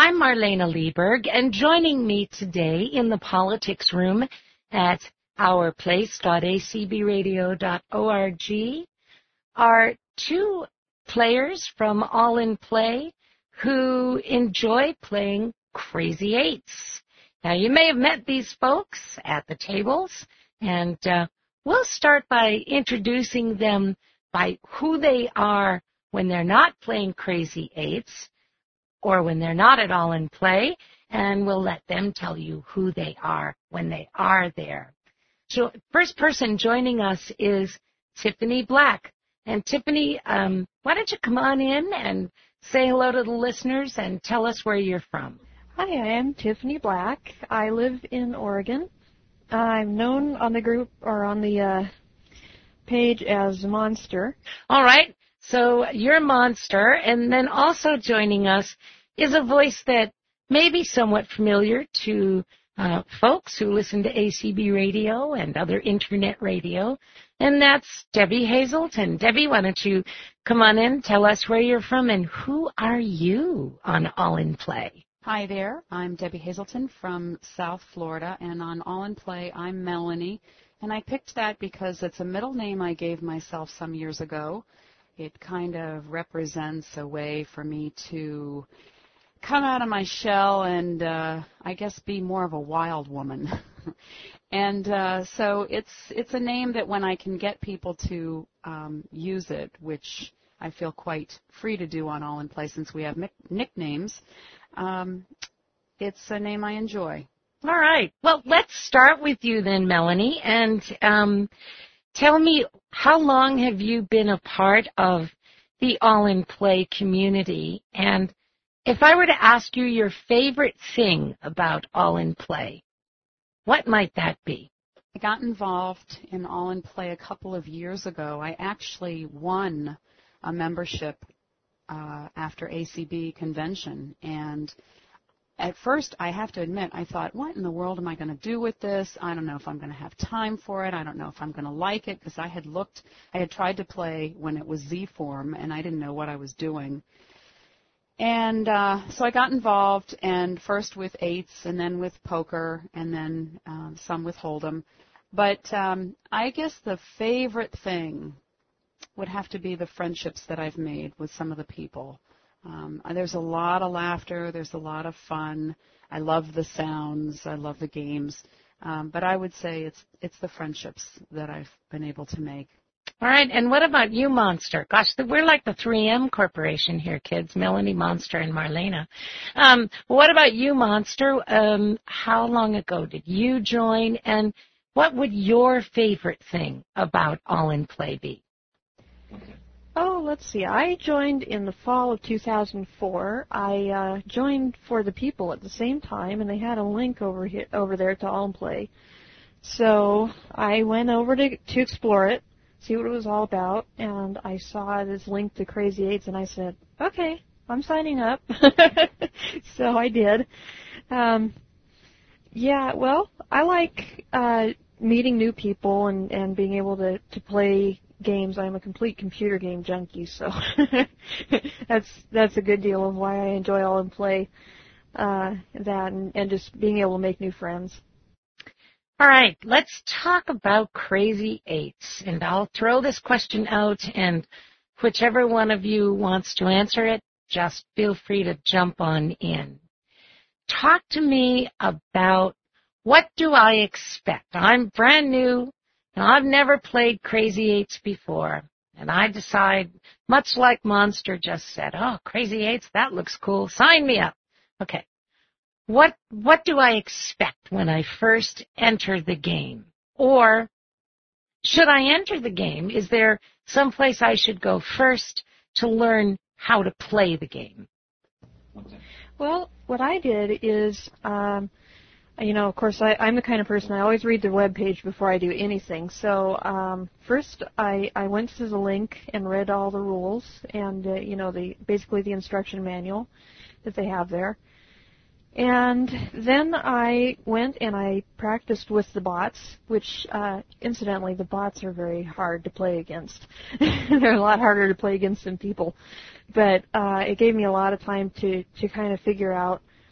I'm Marlena Lieberg, and joining me today in the politics room at ourplace.acbradio.org are two players from All in Play who enjoy playing Crazy Eights. Now, you may have met these folks at the tables, and we'll start by introducing them by who they are when they're not playing Crazy Eights, or when they're not at All in Play, and we'll let them tell you who they are when they are there. So, first person joining us is Tiffany Black. And Tiffany, why don't you come on in and say hello to the listeners and tell us where you're from. Hi, I am Tiffany Black. I live in Oregon. I'm known on the group or on the page as Monster. All right. So you're Monster, and then also joining us is a voice that may be somewhat familiar to folks who listen to ACB radio and other internet radio, and that's Debbie Hazelton. Debbie, why don't you come on in, tell us where you're from, and who are you on All in Play? Hi there. I'm Debbie Hazelton from South Florida, and on All in Play, I'm Melanie, and I picked that because it's a middle name I gave myself some years ago. It kind of represents a way for me to come out of my shell and, I guess, be more of a wild woman. And so it's a name that when I can get people to use it, which I feel quite free to do on All in Play since we have nicknames, it's a name I enjoy. All right. Well, let's start with you then, Melanie, and tell me, how long have you been a part of the All in Play community? And if I were to ask you your favorite thing about All in Play, what might that be? I got involved in All in Play a couple of years ago. I actually won a membership after ACB convention, and at first, I have to admit, I thought, what in the world am I going to do with this? I don't know if I'm going to have time for it. I don't know if I'm going to like it, because I had tried to play when it was Z-Form, and I didn't know what I was doing. And so I got involved, and first with eights, and then with poker, and then some with Hold'em. But I guess the favorite thing would have to be the friendships that I've made with some of the people. There's a lot of laughter. There's a lot of fun. I love the sounds. I love the games. But I would say it's the friendships that I've been able to make. All right. And what about you, Monster? Gosh, we're like the 3M Corporation here, kids. Melanie, Monster, and Marlena. What about you, Monster? How long ago did you join? And what would your favorite thing about All in Play be? Oh, let's see. I joined in the fall of 2004. I joined for the people at the same time, and they had a link over there to All in Play. So I went over to explore it, see what it was all about, and I saw this link to Crazy Eights, and I said, okay, I'm signing up. So I did. Yeah, well, I like meeting new people and being able to play games. I'm a complete computer game junkie, so that's a good deal of why I enjoy All in Play, that and just being able to make new friends. All right, let's talk about Crazy Eights, and I'll throw this question out, and whichever one of you wants to answer it, just feel free to jump on in. Talk to me about, what do I expect? I'm brand new, and I've never played Crazy Eights before, and I decide, much like Monster just said, oh, Crazy Eights, that looks cool, sign me up. Okay, what do I expect when I first enter the game? Or should I enter the game? Is there someplace I should go first to learn how to play the game? Well, what I did is, of course, I'm the kind of person, I always read the web page before I do anything. So first I went to the link and read all the rules and, basically the instruction manual that they have there. And then I went and I practiced with the bots, which, incidentally, the bots are very hard to play against. They're a lot harder to play against than people. But it gave me a lot of time to kind of figure out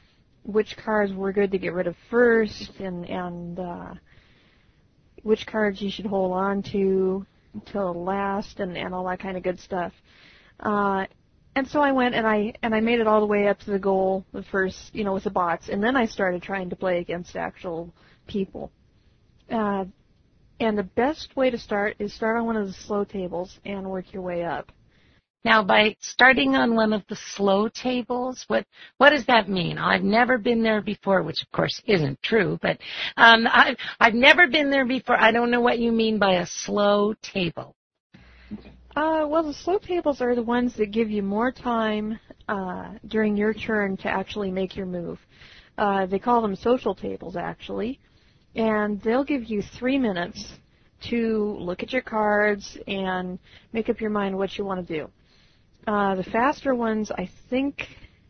which cards were good to get rid of first, and which cards you should hold on to until last, and all that kind of good stuff. And so I went and I made it all the way up to the goal, the first, with the bots, and then I started trying to play against actual people. And the best way to start is start on one of the slow tables and work your way up. Now, by starting on one of the slow tables, what does that mean? I've never been there before, which of course isn't true, but I've never been there before. I don't know what you mean by a slow table. Well, the slow tables are the ones that give you more time during your turn to actually make your move. They call them social tables, actually, and they'll give you 3 minutes to look at your cards and make up your mind what you want to do. The faster ones, I think,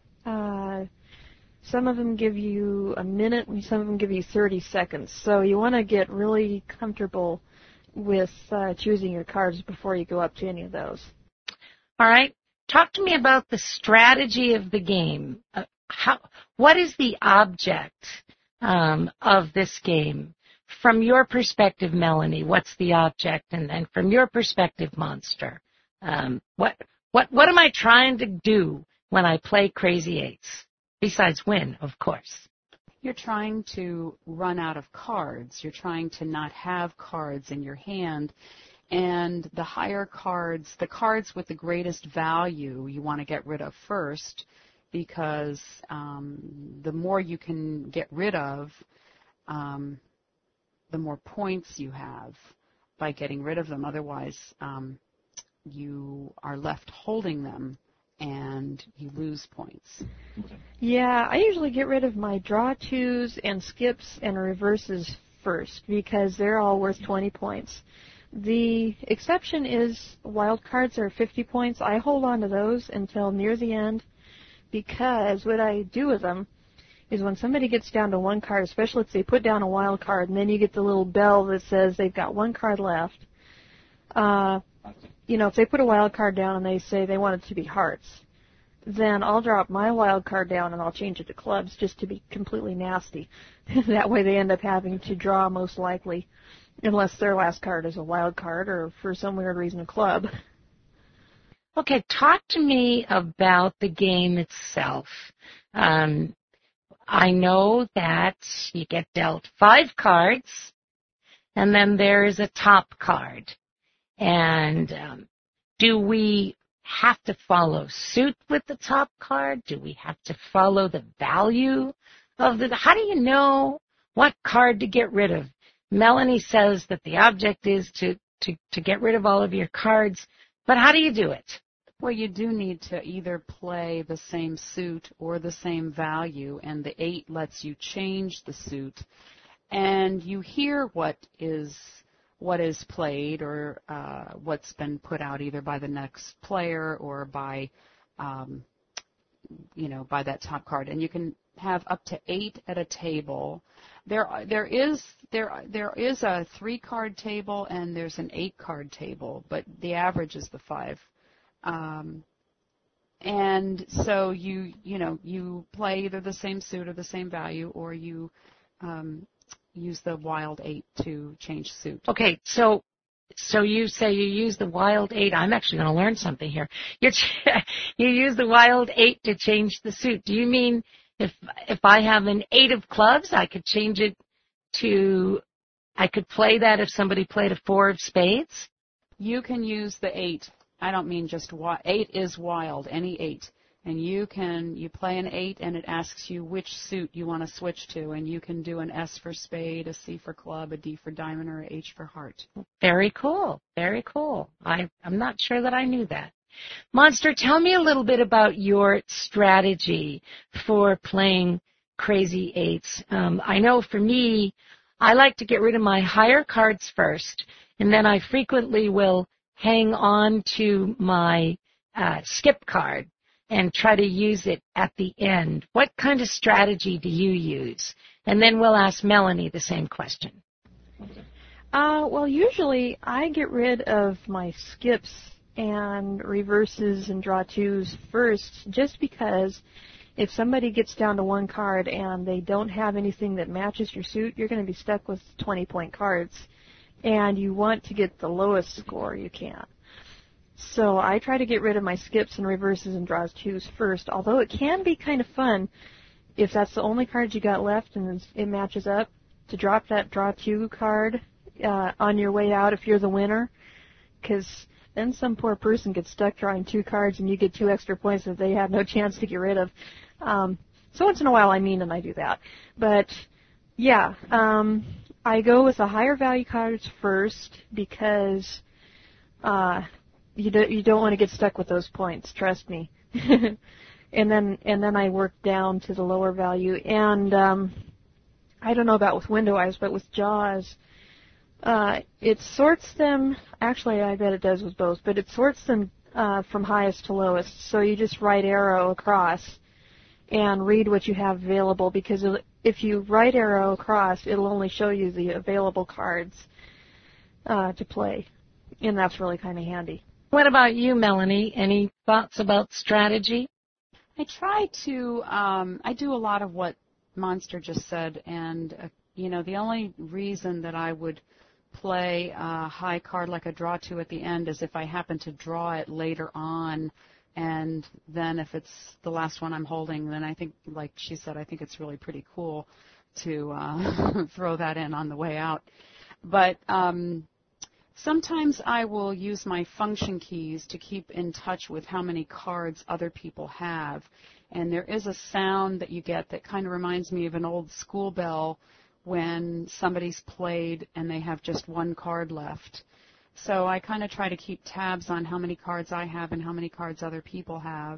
some of them give you a minute and some of them give you 30 seconds. So you want to get really comfortable with choosing your cards before you go up to any of those. All right. Talk to me about the strategy of the game. What is the object of this game? From your perspective, Melanie, what's the object? And then from your perspective, Monster, what am I trying to do when I play Crazy Eights? Besides win, of course. You're trying to run out of cards. You're trying to not have cards in your hand. And the higher cards, the cards with the greatest value, you want to get rid of first, because the more you can get rid of, the more points you have by getting rid of them. Otherwise, you are left holding them and you lose points. Yeah, I usually get rid of my draw twos and skips and reverses first because they're all worth 20 points. The exception is wild cards are 50 points. I hold on to those until near the end because what I do with them is when somebody gets down to one card, especially if they put down a wild card and then you get the little bell that says they've got one card left, if they put a wild card down and they say they want it to be hearts, then I'll drop my wild card down and I'll change it to clubs just to be completely nasty. That way they end up having to draw most likely, unless their last card is a wild card or for some weird reason a club. Okay, talk to me about the game itself. I know that you get dealt 5 cards, and then there is a top card. And do we have to follow suit with the top card? Do we have to follow the value of the... How do you know what card to get rid of? Melanie says that the object is to get rid of all of your cards, but how do you do it? Well, you do need to either play the same suit or the same value, and the 8 lets you change the suit. And you hear what is played or what's been put out either by the next player or by, by that top card. And you can have up to 8 at a table. There is a 3-card table and there's an 8-card table, but the average is the 5. And so you play either the same suit or the same value, or you use the wild 8 to change suit. Okay, so you say you use the wild 8. I'm actually going to learn something here. You use the wild 8 to change the suit. Do you mean if I have an 8 of clubs, I could change it to, I could play that if somebody played a 4 of spades? You can use the 8. I don't mean just 8 is wild, any 8. And you play an 8 and it asks you which suit you want to switch to, and you can do an S for spade, a C for club, a D for diamond, or an H for heart. Very cool. Very cool. I'm not sure that I knew that. Monster, tell me a little bit about your strategy for playing Crazy Eights. I know for me, I like to get rid of my higher cards first, and then I frequently will hang on to my skip card and try to use it at the end. What kind of strategy do you use? And then we'll ask Melanie the same question. Well, usually I get rid of my skips and reverses and draw twos first, just because if somebody gets down to one card and they don't have anything that matches your suit, you're going to be stuck with 20-point cards, and you want to get the lowest score you can. So I try to get rid of my skips and reverses and draws twos first, although it can be kind of fun if that's the only card you got left and it matches up, to drop that draw two card on your way out if you're the winner, because then some poor person gets stuck drawing two cards and you get 2 extra points that they have no chance to get rid of. So once in a while I mean and I do that. But yeah, I go with the higher value cards first because you don't want to get stuck with those points, trust me. and then I work down to the lower value. And I don't know about with Window Eyes, but with Jaws, it sorts them. Actually, I bet it does with both, but it sorts them from highest to lowest. So you just right arrow across and read what you have available, because if you right arrow across, it'll only show you the available cards to play, and that's really kind of handy. What about you, Melanie? Any thoughts about strategy? I try to, I do a lot of what Monster just said, and, the only reason that I would play a high card like a draw two at the end is if I happen to draw it later on, and then if it's the last one I'm holding, then I think, like she said, I think it's really pretty cool to throw that in on the way out. But sometimes I will use my function keys to keep in touch with how many cards other people have. And there is a sound that you get that kind of reminds me of an old school bell when somebody's played and they have just one card left. So I kind of try to keep tabs on how many cards I have and how many cards other people have.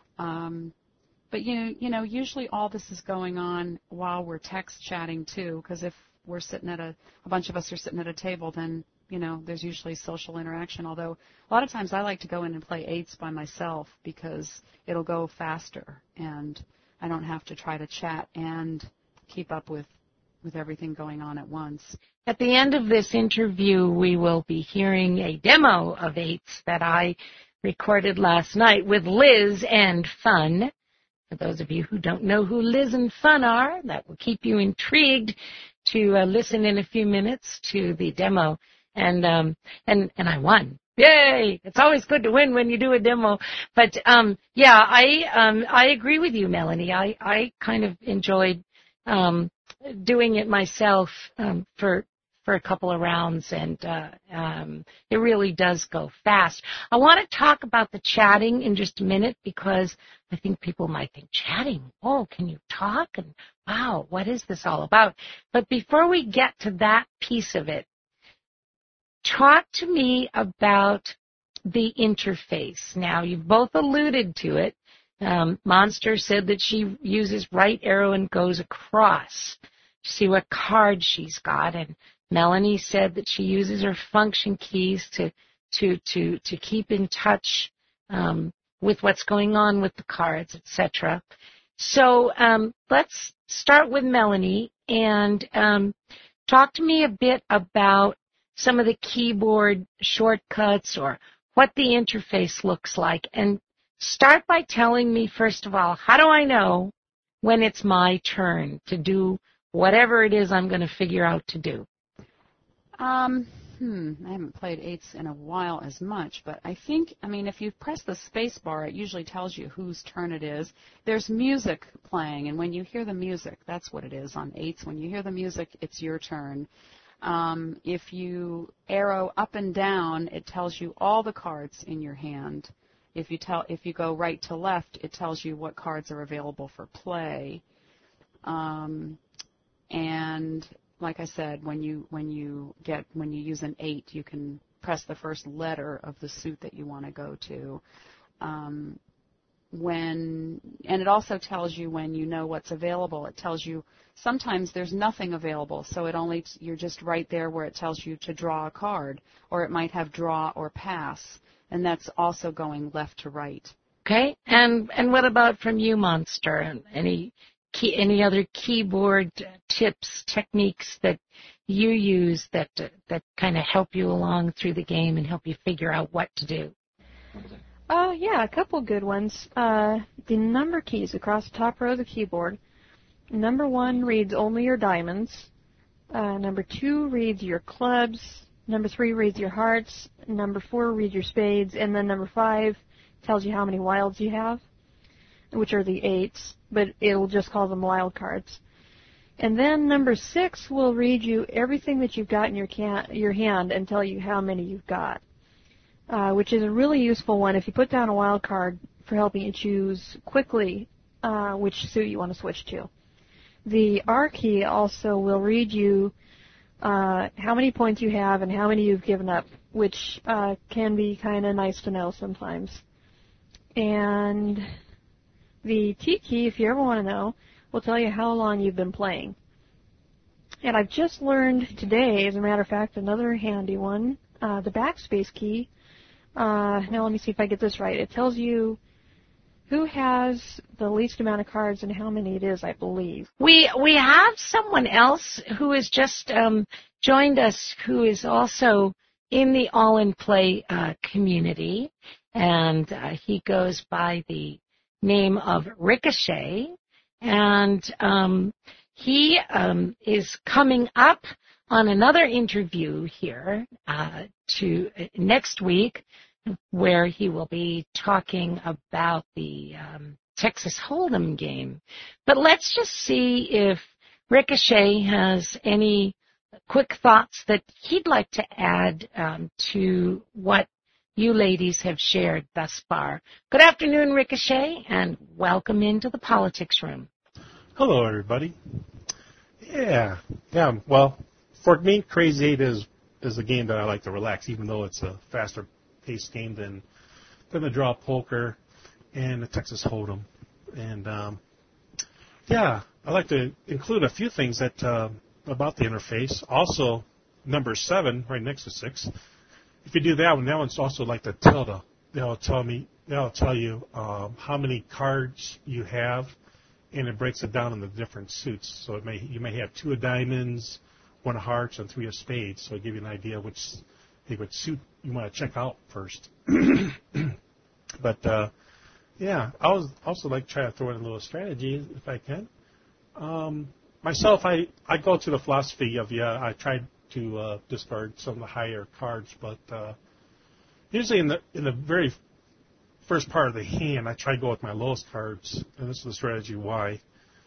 But, usually all this is going on while we're text chatting, too, because if we're sitting at a bunch of us are sitting at a table, then, there's usually social interaction, although a lot of times I like to go in and play eights by myself because it'll go faster and I don't have to try to chat and keep up with everything going on at once. At the end of this interview, we will be hearing a demo of eights that I recorded last night with Liz and Fun. For those of you who don't know who Liz and Fun are, that will keep you intrigued to listen in a few minutes to the demo. And I won. Yay! It's always good to win when you do a demo. But I agree with you, Melanie. I kind of enjoyed doing it myself for a couple of rounds, and it really does go fast. I want to talk about the chatting in just a minute, because I think people might think, chatting? Oh, can you talk? And wow, what is this all about? But before we get to that piece of it, talk to me about the interface. Now, you've both alluded to it. Monster said that she uses right arrow and goes across to see what card she's got, and Melanie said that she uses her function keys to keep in touch with what's going on with the cards, etc. So let's start with Melanie and talk to me a bit about some of the keyboard shortcuts or what the interface looks like. And start by telling me, first of all, how do I know when it's my turn to do whatever it is I'm going to figure out to do? I haven't played eights in a while as much, but if you press the space bar, it usually tells you whose turn it is. There's music playing, and when you hear the music, that's what it is on eights. When you hear the music, it's your turn. If you arrow up and down, it tells you all the cards in your hand. If you go right to left, it tells you what cards are available for play. And like I said, when you use an 8, you can press the first letter of the suit that you want to go to. And it also tells you when you know what's available. It tells you sometimes there's nothing available, so you're just right there where it tells you to draw a card, or it might have draw or pass, and that's also going left to right. Okay, and what about from you, Monster? Any other keyboard tips, techniques that you use that kind of help you along through the game and help you figure out what to do? Yeah, a couple good ones. The number keys across the top row of the keyboard. Number 1 reads only your diamonds. Number 2 reads your clubs. Number 3 reads your hearts. Number 4 reads your spades. And then number 5 tells you how many wilds you have, which are the 8s, but it'll just call them wild cards. And then number 6 will read you everything that you've got in your hand and tell you how many you've got, which is a really useful one if you put down a wild card for helping you choose quickly which suit you want to switch to. The R key also will read you how many points you have and how many you've given up, which can be kind of nice to know sometimes. And the T key, if you ever want to know, will tell you how long you've been playing. And I've just learned today, as a matter of fact, another handy one, the backspace key. Now let me see if I get this right. It tells you who has the least amount of cards and how many it is, I believe. We have someone else who has just joined us who is also in the All in Play community, and he goes by the name of Ricochet, and he is coming up on another interview here to next week, where he will be talking about the Texas Hold'em game. But let's just see if Ricochet has any quick thoughts that he'd like to add to what you ladies have shared thus far. Good afternoon, Ricochet, and welcome into the Politics Room. Hello, everybody. Yeah. Well, for me, Crazy 8 is a game that I like to relax, even though it's a faster-paced game than the draw poker and the Texas Hold'em. And I like to include a few things that about the interface. Also, number 7, right next to 6. If you do that one, that one's also like the tilde. That'll tell you how many cards you have, and it breaks it down into different suits. So you may have 2 of diamonds, 1 of hearts, and 3 of spades. So it'll give you an idea which suit you want to check out first. But I also like to try to throw in a little strategy if I can. Myself, I go to the philosophy of I tried to discard some of the higher cards, but usually in the very first part of the hand, I try to go with my lowest cards, and this is the strategy why.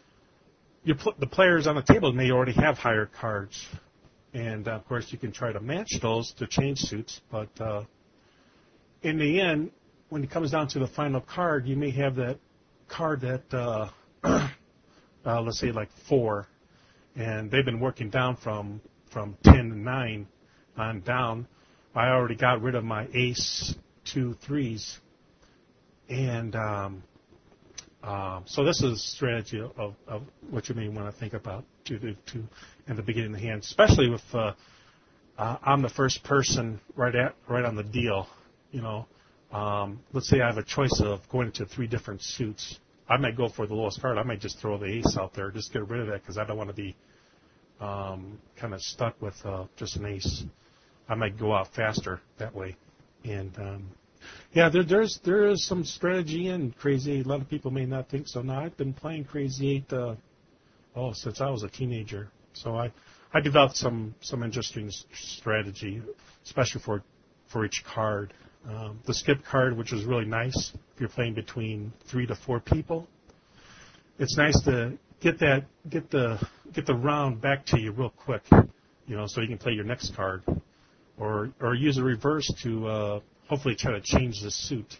The players on the table may already have higher cards, and of course you can try to match those to change suits, but in the end, when it comes down to the final card, you may have that card that, let's say like 4, and they've been working down from 10 to 9 on down. I already got rid of my ace, 2 3s, and so this is strategy of what you may want to think about to in the beginning of the hand, especially with I'm the first person right on the deal. Let's say I have a choice of going into 3 different suits. I might go for the lowest card. I might just throw the ace out there, just get rid of that because I don't want to be kind of stuck with just an ace. I might go out faster that way. And there is some strategy in Crazy 8. A lot of people may not think so. Now I've been playing Crazy 8 since I was a teenager. So I developed some interesting strategy, especially for each card. The skip card, which is really nice if you're playing between 3 to 4 people. It's nice to get the round back to you real quick, so you can play your next card, or use a reverse to hopefully try to change the suit.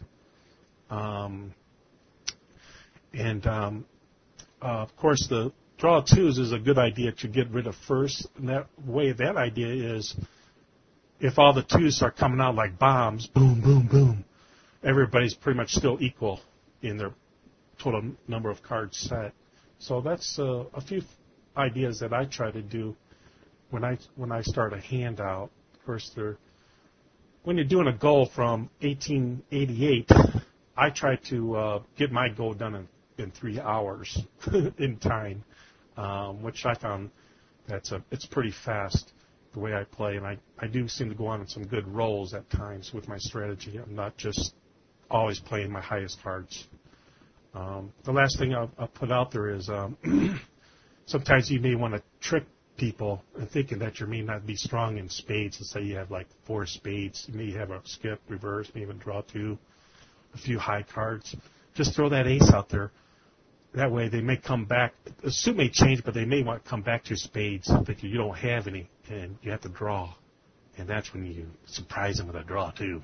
Of course, the draw 2s is a good idea to get rid of first. And that idea is, if all the 2s are coming out like bombs, boom, boom, boom, everybody's pretty much still equal in their total number of cards set. So that's a few ideas that I try to do when I start a handout. Of course, when you're doing a goal from 1888, I try to get my goal done in 3 hours in time, which I found it's pretty fast the way I play, and I do seem to go on some good rolls at times with my strategy. I'm not just always playing my highest cards. The last thing I'll put out there is sometimes you may want to trick people and thinking that you may not be strong in spades. And say you have like 4 spades, you may have a skip, reverse, maybe even draw 2, a few high cards. Just throw that ace out there. That way they may come back. The suit may change, but they may want to come back to spades thinking you don't have any and you have to draw. And that's when you surprise them with a draw too.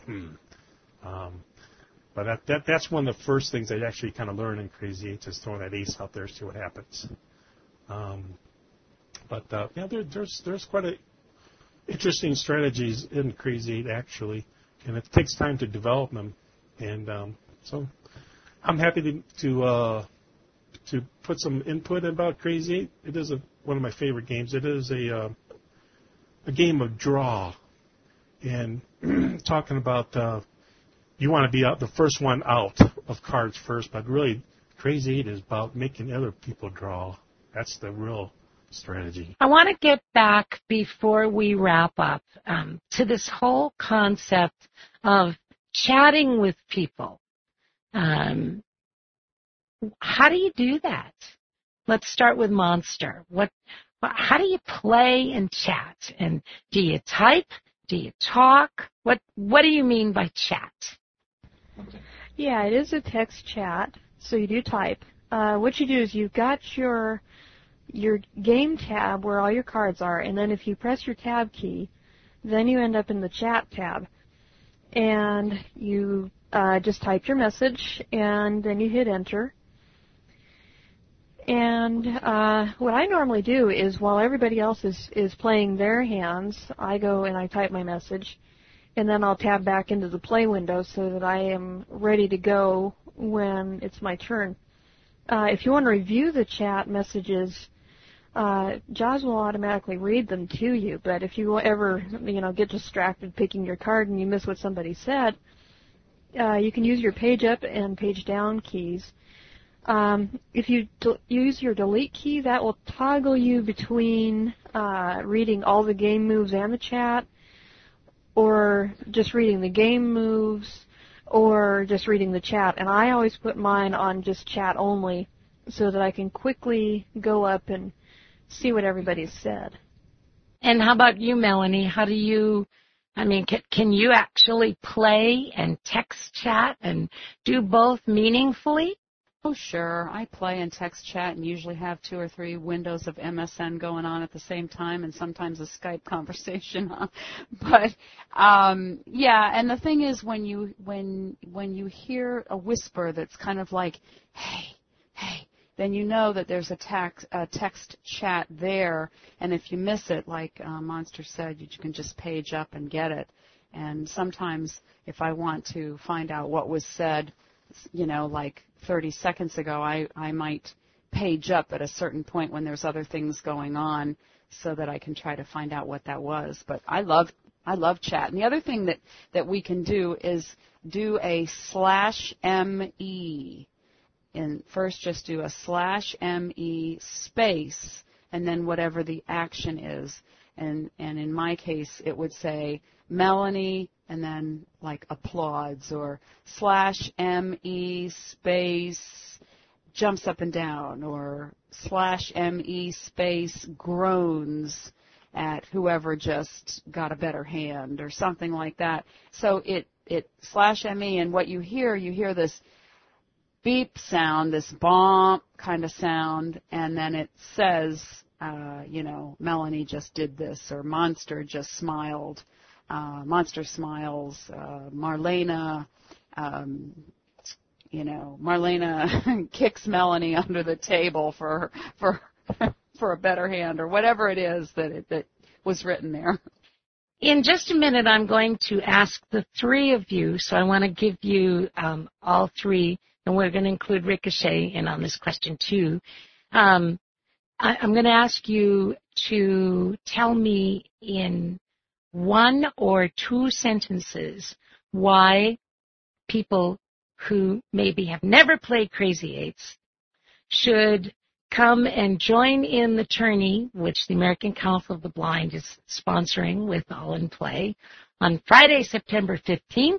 But that's one of the first things I actually kind of learn in Crazy Eights is throwing that ace out there, see what happens. There's quite a interesting strategies in Crazy 8 actually, and it takes time to develop them. And so I'm happy to put some input about Crazy 8. It is one of my favorite games. It is a game of draw, and talking about you want to be the first one out of cards first, but really Crazy 8 is about making other people draw. That's the real strategy. I want to get back before we wrap up to this whole concept of chatting with people. How do you do that? Let's start with Monster. How do you play and chat? And do you type? Do you talk? What do you mean by chat? Yeah, it is a text chat, so you do type. What you do is you've got your game tab where all your cards are, and then if you press your tab key, then you end up in the chat tab. And you just type your message, and then you hit enter. And what I normally do is while everybody else is playing their hands, I go and I type my message, and then I'll tab back into the play window so that I am ready to go when it's my turn. If you want to review the chat messages, JAWS will automatically read them to you, but if you ever get distracted picking your card and you miss what somebody said, you can use your page up and page down keys. If you use your delete key, that will toggle you between reading all the game moves and the chat, or just reading the game moves, or just reading the chat. And I always put mine on just chat only so that I can quickly go up and see what everybody's said. And how about you, Melanie? How do you, can you actually play and text chat and do both meaningfully? Oh, sure. I play and text chat and usually have 2 or 3 windows of MSN going on at the same time and sometimes a Skype conversation. But, yeah, and the thing is when you hear a whisper that's kind of like, hey, then you know that there's a text chat there. And if you miss it, like Monster said, you can just page up and get it. And sometimes if I want to find out what was said, like 30 seconds ago, I might page up at a certain point when there's other things going on so that I can try to find out what that was. But I love chat. And the other thing that we can do is do a /ME. And first just do a /ME space and then whatever the action is. And in my case, it would say Melanie and then like applauds, or /ME space jumps up and down, or /ME space groans at whoever just got a better hand, or something like that. So it /ME, and what you hear this beep sound, this bomb kind of sound, and then it says, Melanie just did this, or Monster just smiled. Monster smiles. Marlena kicks Melanie under the table for a better hand, or whatever it is that was written there. In just a minute, I'm going to ask the 3 of you, so I want to give you all 3, and we're going to include Ricochet in on this question too. I'm going to ask you to tell me in 1 or 2 sentences why people who maybe have never played Crazy Eights should come and join in the tourney, which the American Council of the Blind is sponsoring with All in Play on Friday, September 15th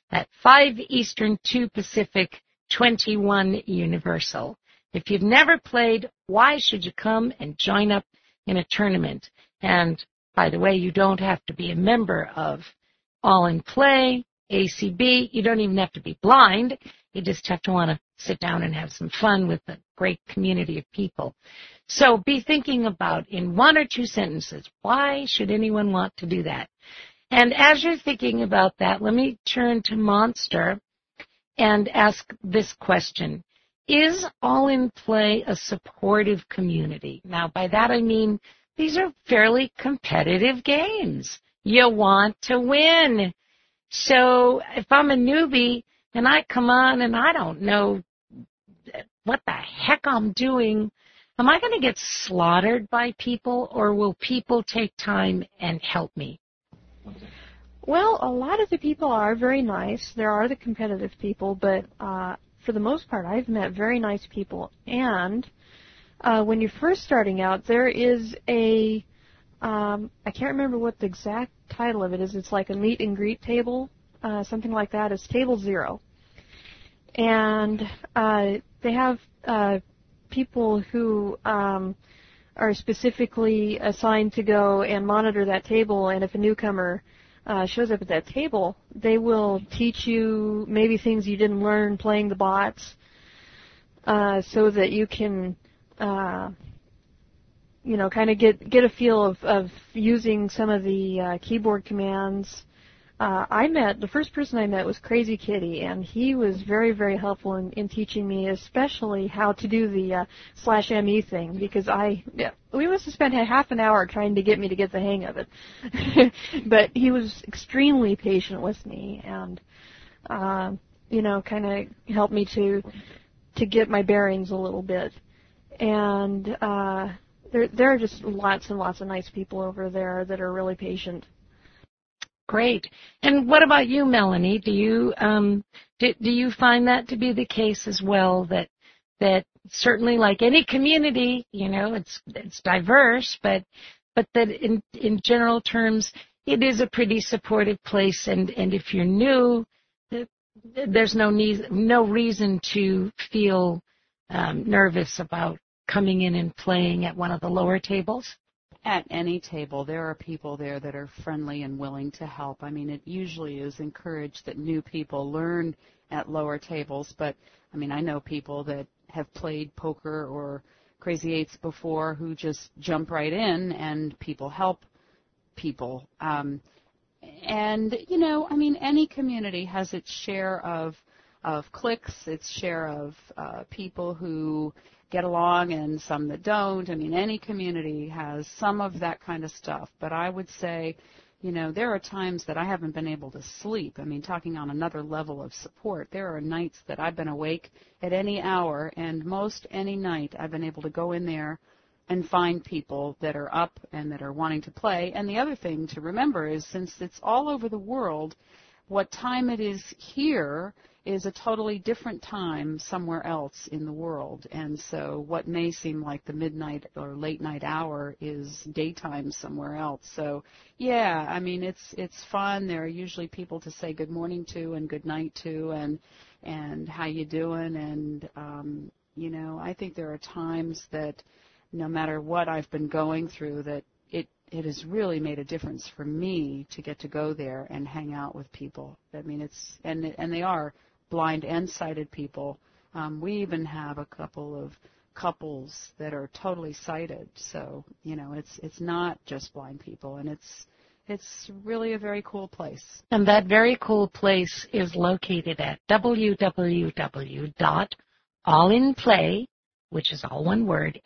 at 5 Eastern, 2 Pacific, 21 Universal. If you've never played, why should you come and join up in a tournament? And by the way, you don't have to be a member of All in Play, ACB. You don't even have to be blind. You just have to want to sit down and have some fun with a great community of people. So be thinking about, in 1 or 2 sentences, why should anyone want to do that? And as you're thinking about that, let me turn to Monster and ask this question. Is All in Play a supportive community? Now, by that I mean these are fairly competitive games. You want to win. So if I'm a newbie and I come on and I don't know what the heck I'm doing, am I going to get slaughtered by people, or will people take time and help me? Well, a lot of the people are very nice. There are the competitive people, but for the most part, I've met very nice people. And when you're first starting out, there is a, I can't remember what the exact title of it is. It's like a meet and greet table, something like that. It's Table 0. And they have people who are specifically assigned to go and monitor that table, and if a newcomer shows up at that table, they will teach you maybe things you didn't learn playing the bots, so that you can, kind of get a feel of using some of the keyboard commands. The first person I met was Crazy Kitty, and he was very, very helpful in teaching me, especially how to do the /ME thing, because we must have spent half an hour trying to get me to get the hang of it. But he was extremely patient with me, and kind of helped me to get my bearings a little bit. And there are just lots and lots of nice people over there that are really patient. Great. And what about you, Melanie? Do you find that to be the case as well? That certainly, like any community, it's diverse, but that in general terms, it is a pretty supportive place. And if you're new, there's no reason to feel nervous about coming in and playing at one of the lower tables. At any table, there are people there that are friendly and willing to help. I mean, it usually is encouraged that new people learn at lower tables, but, I know people that have played poker or Crazy Eights before who just jump right in, and people help people. Any community has its share of cliques, its share of people who get along and some that don't. Any community has some of that kind of stuff. But I would say, there are times that I haven't been able to sleep. Talking on another level of support, there are nights that I've been awake at any hour, and most any night I've been able to go in there and find people that are up and that are wanting to play. And the other thing to remember is, since it's all over the world, what time it is here is a totally different time somewhere else in the world. And so what may seem like the midnight or late night hour is daytime somewhere else. So, yeah, it's fun. There are usually people to say good morning to and good night to, and how you doing. And, I think there are times that no matter what I've been going through, that it has really made a difference for me to get to go there and hang out with people. And they are blind and sighted people. We even have a couple of couples that are totally sighted. So, it's not just blind people, and it's really a very cool place. And that very cool place is located at www.allinplay, which is all one word,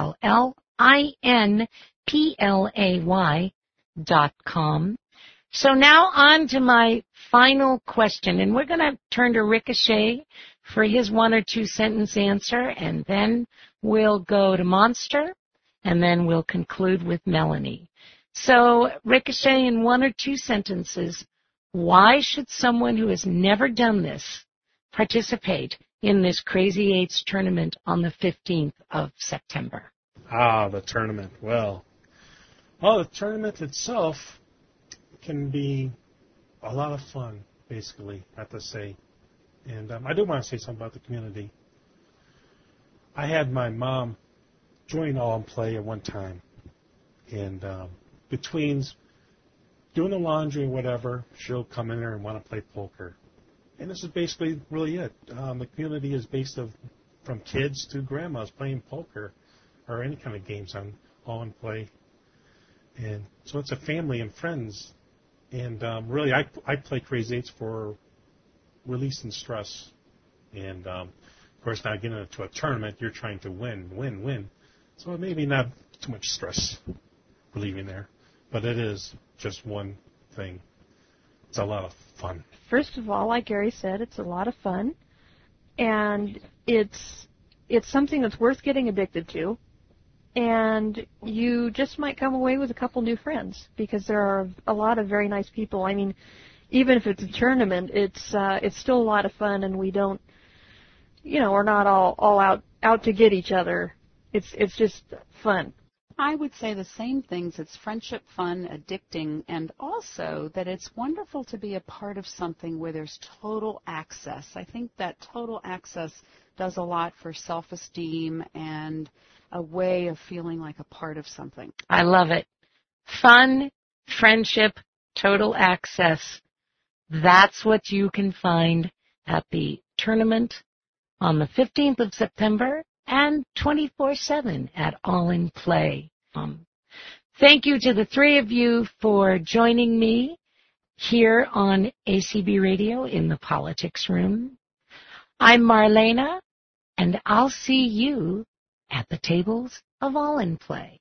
ALLINPLAY.com. So now on to my final question, and we're going to turn to Ricochet for his 1 or 2 sentence answer, and then we'll go to Monster, and then we'll conclude with Melanie. So, Ricochet, in 1 or 2 sentences, why should someone who has never done this participate in this Crazy Eights tournament on the 15th of September? The tournament. Well, the tournament itself can be a lot of fun. basically, I have to say. And I do want to say something about the community. I had my mom join All in Play at one time. And between doing the laundry and whatever, she'll come in there and want to play poker. And this is basically really it. The community is based from kids to grandmas playing poker or any kind of games on All in Play. And so it's a family and friends. And really, I play Crazy Eights for releasing stress. And, of course, now getting into a tournament, you're trying to win. So maybe not too much stress relieving there. But it is just one thing. It's a lot of fun. First of all, like Gary said, it's a lot of fun. And it's something that's worth getting addicted to. And you just might come away with a couple new friends because there are a lot of very nice people. I mean, even if it's a tournament, it's still a lot of fun, and we don't, we're not all out to get each other. It's just fun. I would say the same things. It's friendship, fun, addicting, and also that it's wonderful to be a part of something where there's total access. I think that total access does a lot for self-esteem and a way of feeling like a part of something. I love it. Fun, friendship, total access. That's what you can find at the tournament on the 15th of September and 24/7 at All in Play. Thank you to the three of you for joining me here on ACB Radio in the Politics Room. I'm Marlena, and I'll see you at the tables of All in Play.